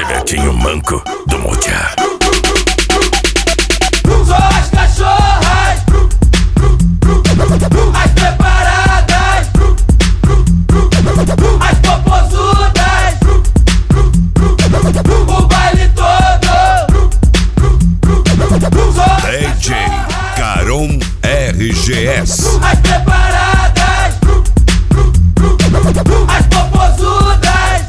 Betinho Manco do Motiá. Só as cachorras, as preparadas, as popozudas, o baile todo. Só DJ Caron RGS. as preparadas, as popozudas,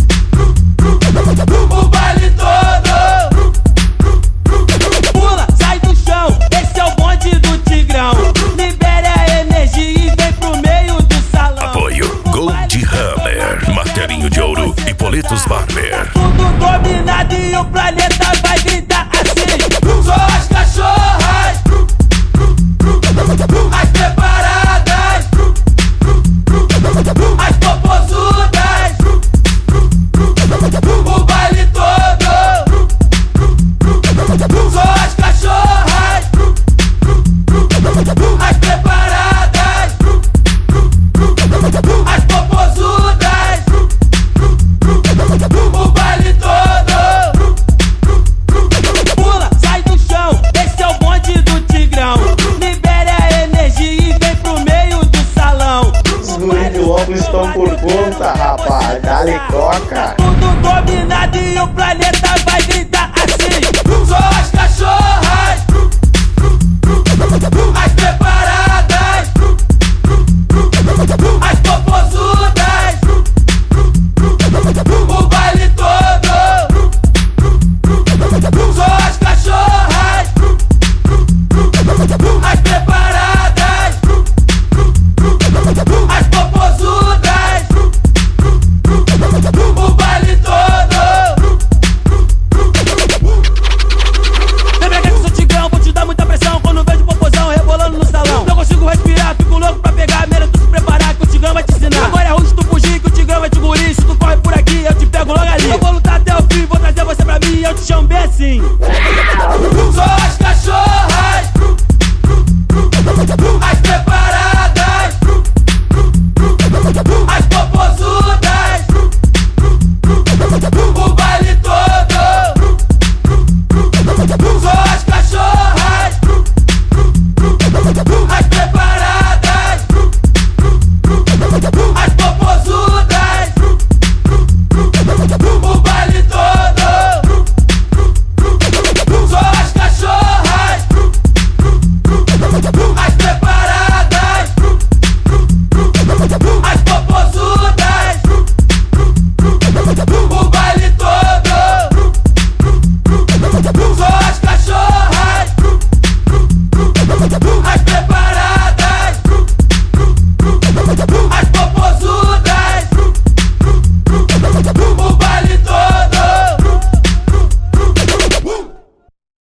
o baile todo. Pula, sai do chão, esse é o bonde do Tigrão. Libere a energia e vem pro meio do salão. Apoio Gold Hammer, Martelinho de Ouro e Politos Barber. Tudo dominado e o planeta vai gritar assim. Só as cachorras, as preparadas, as popozudas, o baile todo. Só as cachorras, as preparadas, as popozudas, o baile todo. Pula, sai do chão, esse é o bonde do Tigrão. Libere a energia e vem pro meio do salão. Os guri do ombro estão por conta, rapaz. Dá-lhe coca. Tudo dominado e o planeta vai gritar.